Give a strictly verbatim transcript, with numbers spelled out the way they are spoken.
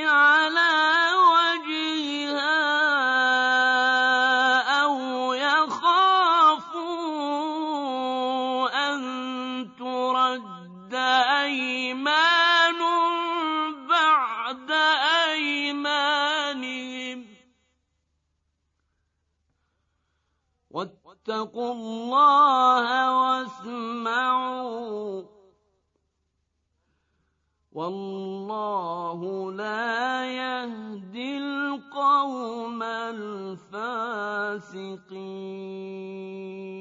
على وجهها أو يخافوا أن ترد أيمان بعد أيمانهم واتقوا الله واسمعوا والله لا يهدي القوم الفاسقين.